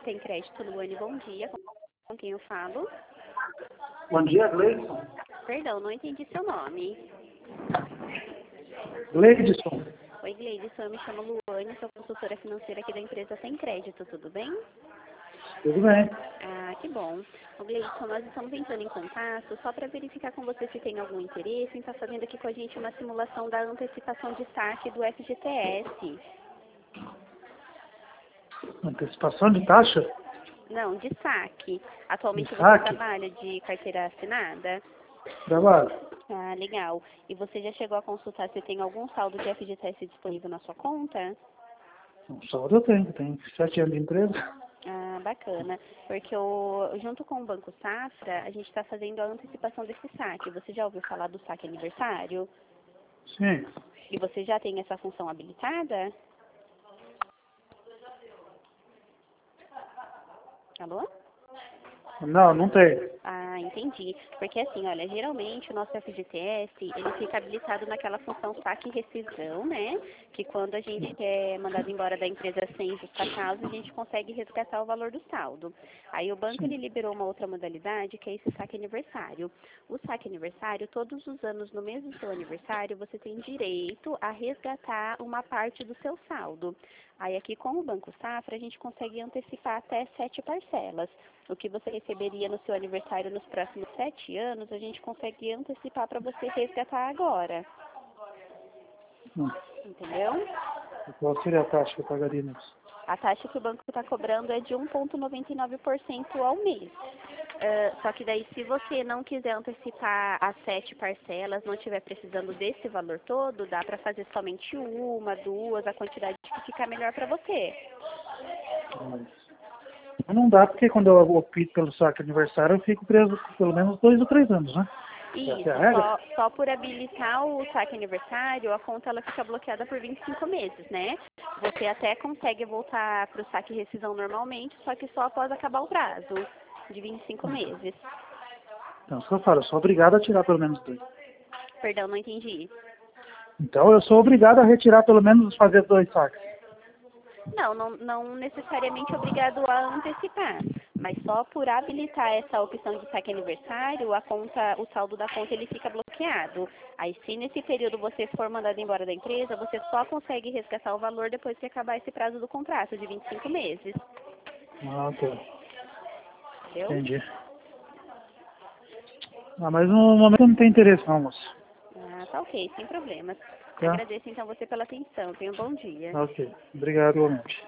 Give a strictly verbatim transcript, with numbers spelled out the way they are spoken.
Tem Crédito Luane, bom dia. Com quem eu falo? Bom dia, Gleidson. Perdão, não entendi seu nome. Gleidson. Oi, Gleidson, eu me chamo Luane, sou consultora financeira aqui da empresa Tem Crédito, tudo bem? Tudo bem. Ah, que bom. O Gleidson, nós estamos entrando em contato só para verificar com você se tem algum interesse em estar fazendo aqui com a gente uma simulação da antecipação de saque do F G T S. Antecipação de taxa? Não, de saque. Atualmente De você saque? trabalha de carteira assinada? Trabalho. Ah, legal. E você já chegou a consultar se tem algum saldo de F G T S disponível na sua conta? Um saldo eu tenho, tenho sete anos de empresa. Ah, bacana. Porque o, junto com o Banco Safra, a gente está fazendo a antecipação desse saque. Você já ouviu falar do saque aniversário? Sim. E você já tem essa função habilitada? Alô? Não, não tenho. Ah, entendi. Porque assim, olha, geralmente o nosso F G T S, ele fica habilitado naquela função saque e rescisão, né? Que quando a gente é mandado embora da empresa sem justa causa, a gente consegue resgatar o valor do saldo. Aí o banco, Sim. ele liberou uma outra modalidade, que é esse saque aniversário. O saque aniversário, todos os anos, no mês do seu aniversário, você tem direito a resgatar uma parte do seu saldo. Aí aqui com o Banco Safra, a gente consegue antecipar até sete parcelas. O que você receberia no seu aniversário nos próximos sete anos, a gente consegue antecipar para você resgatar agora. Hum. Entendeu? Qual seria a taxa que eu pagaria nisso? A taxa que o banco está cobrando é de um vírgula noventa e nove por cento ao mês. Uh, só que daí, se você não quiser antecipar as sete parcelas, não estiver precisando desse valor todo, dá para fazer somente uma, duas, a quantidade que ficar melhor para você. Mas não dá, porque quando eu opto pelo saque aniversário, eu fico preso por pelo menos dois ou três anos, né? Essa Isso, é a regra? só, só por habilitar o saque aniversário, a conta ela fica bloqueada por vinte e cinco meses, né? Você até consegue voltar para o saque e rescisão normalmente, só que só após acabar o prazo de vinte e cinco meses. Então, isso que eu falo, eu sou obrigado a tirar pelo menos dois. Perdão, não entendi. Então, eu sou obrigado a retirar pelo menos, fazer dois saques. Não, não, não necessariamente obrigado a antecipar, mas só por habilitar essa opção de saque aniversário, a conta, o saldo da conta ele fica bloqueado. Aí se nesse período você for mandado embora da empresa, você só consegue resgatar o valor depois que acabar esse prazo do contrato de vinte e cinco meses. Ah, ok. Entendeu? Entendi. Ah, mas no momento eu não tenho interesse não, moço. Ah, tá ok, sem problemas. Tá? Agradeço então você pela atenção. Tenha um bom dia. Ok. Obrigado, igualmente.